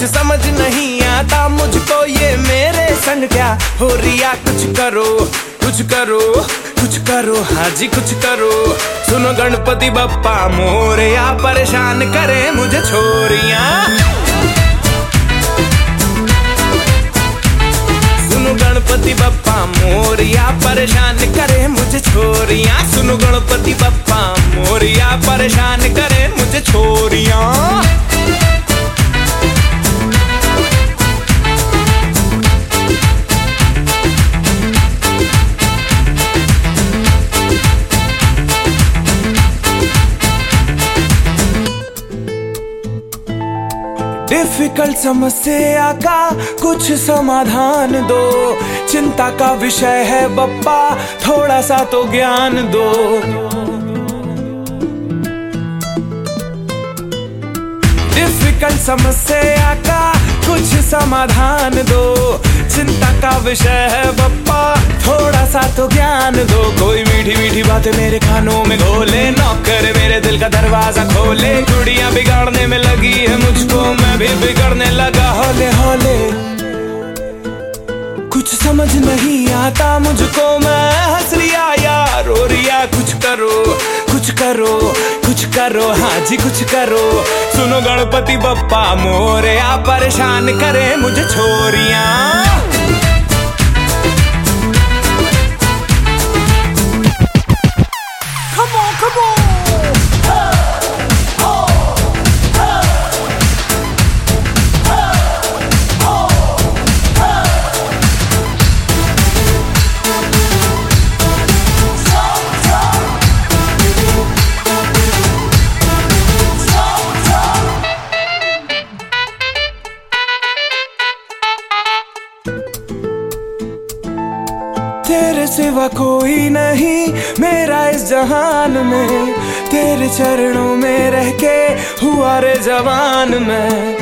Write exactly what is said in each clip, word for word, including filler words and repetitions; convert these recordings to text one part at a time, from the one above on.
कुछ समझ नहीं आता मुझको ये मेरे संग क्या हो रिया। कुछ करो कुछ करो कुछ करो, हाँ जी कुछ करो। सुनो गणपति बप्पा मोरया, परेशान करे मुझे छोरियां। सुनो गणपति बप्पा मोरया, परेशान करे मुझे छोरियां। सुनो गणपति बप्पा मोरया, परेशान करे मुझे छोरियां। डिफिकल्ट समस्या का कुछ समाधान दो, चिंता का विषय है बप्पा थोड़ा सा तो ज्ञान दो। डिफिकल्ट समस्या का कुछ समाधान दो, चिंता का विषय है बप्पा थोड़ा सा तो ज्ञान दो। कोई मीठी मीठी बातें मेरे कानों में घोले, नौकर मेरे दिल का दरवाजा खोले। कुड़ियां बिगाड़ने में लगी है मुझको, मैं भी बिगड़ने लगा हौले हौले। कुछ समझ नहीं आता मुझको, मैं हंस रिया या रो रिया। कुछ करो कुछ करो कुछ करो, हाँ जी कुछ करो। सुनो गणपति बप्पा मोरया, परेशान करे मुझे छोरियां। Come on, come on. तेरे सिवा कोई नहीं मेरा इस जहान में, तेरे चरणों में रह के हुआ रे जवान मैं।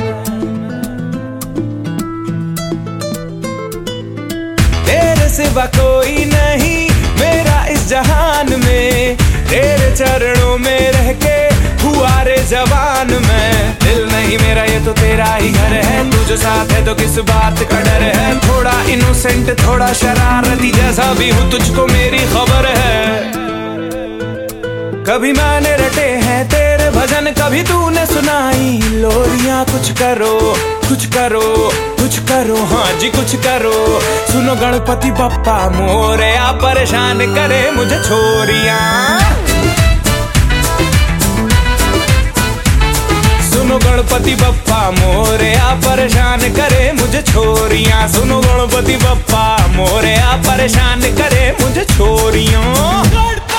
तेरे सिवा कोई नहीं मेरा इस जहान में, तेरे चरणों में रह के हुआ रे जवान मैं। दिल नहीं मेरा ये तो तेरा ही घर है, तू जो साथ है तो किस बात का डर है। थोड़ा इनोसेंट थोड़ा शरारती, जैसा भी हूँ तुझको मेरी खबर है। कभी मैंने रटे हैं तेरे भजन, कभी तूने सुनाई लोरियां। कुछ करो कुछ करो कुछ करो, हाँ जी कुछ करो। सुनो गणपति बप्पा मोरया, परेशान करे मुझे छोरियां। सुनो गणपति बप्पा मोरया, परेशान करे मुझे छोरियां। सुनो गणपति बप्पा मोरया, परेशान करे मुझे छोरियां।